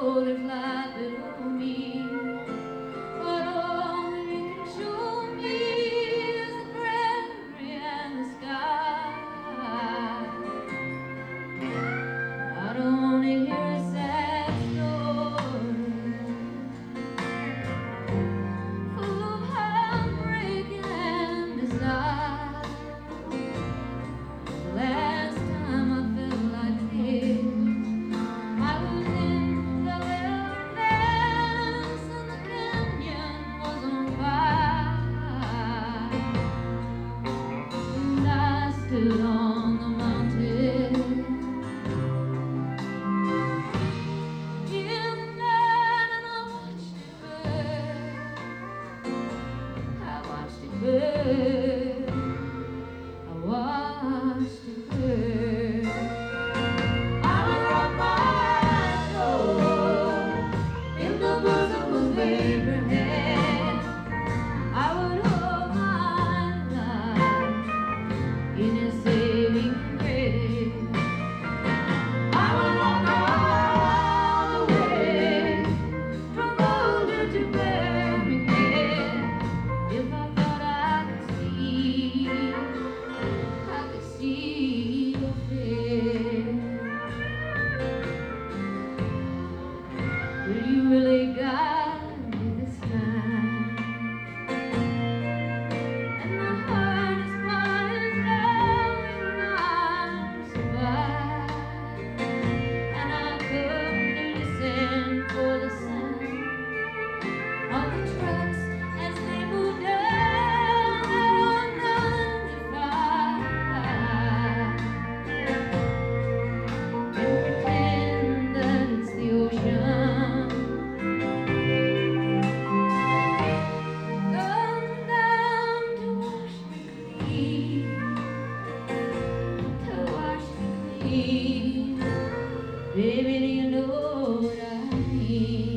know there's life below me, but all that it can show me is the prairie and the sky. I don't want to hear a sad story full of heartbreak and desire. The last time I felt like this, I was in the wilderness and the canyon was on fire, and I stood on the mountain in the night and I watched it burn. I watched it burn. I watched it burn. I would rock my soul in the bosom of Abraham. I would hold my life in His saving grace. I would walk all the way from Boulder to Birmingham if I thought I could see your face. Will you really guide me this time? And my heart is wide as loving arms survive, and I come to listen for the sound of the trucks as they move down and pretend that it's the ocean. Come down to wash me clean, to wash me clean. Baby, do you know what I mean?